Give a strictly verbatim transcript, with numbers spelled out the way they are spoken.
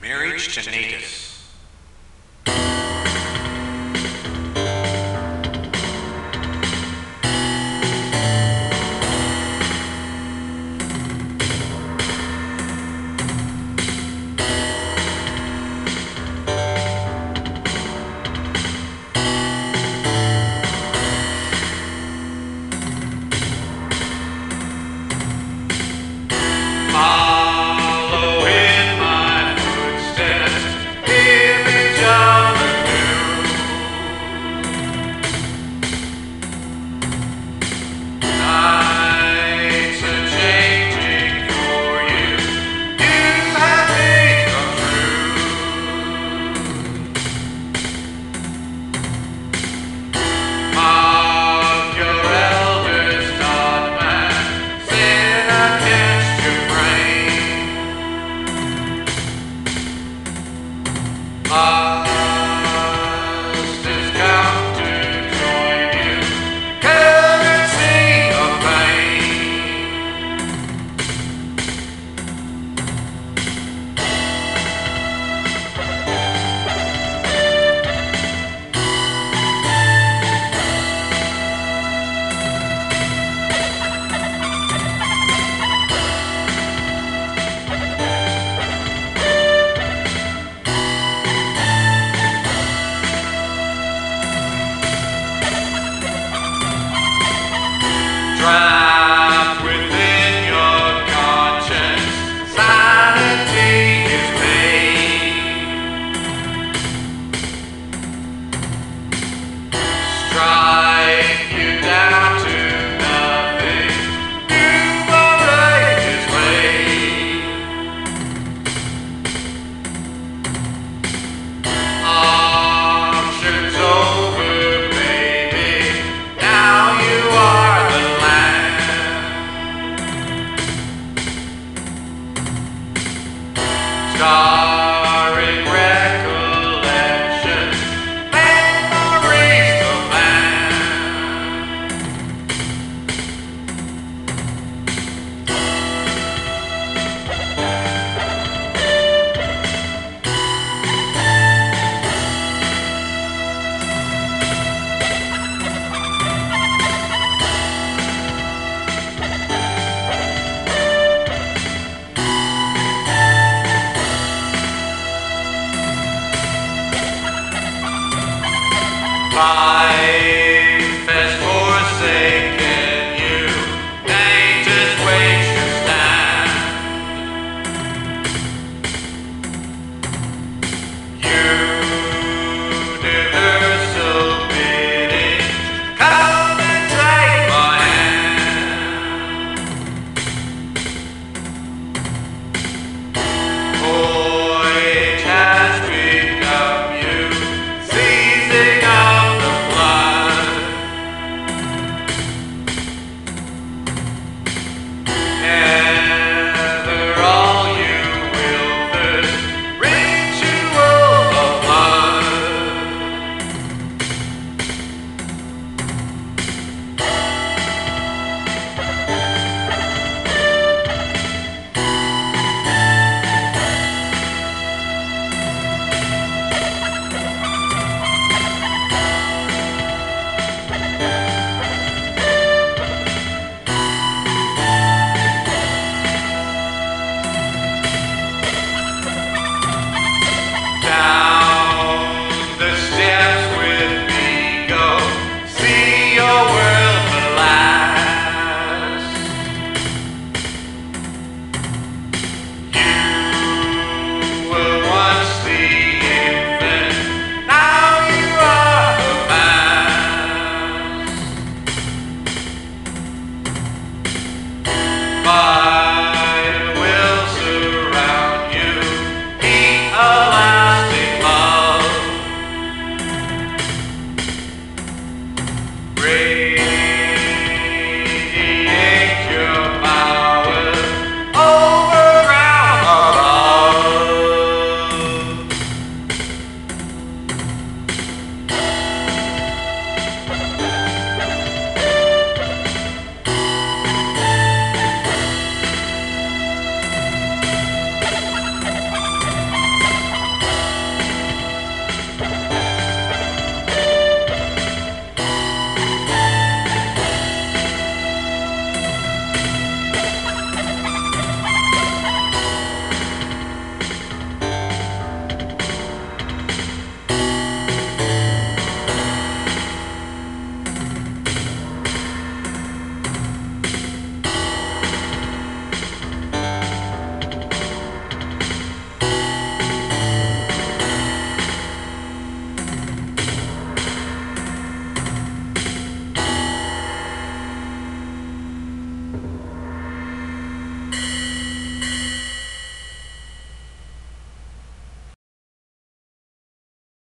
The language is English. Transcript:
Marriage to Natus. Follow in my footsteps, image of the new. Nights are changing for you. You have become true. Mark your elders, not man. Sin against your brain. Masters come to join you, courtesy of pain. Trapped within your conscience, sanity is pain. Strike you down to nothing, you will break his way. Auction's over, baby, now you are the land. Star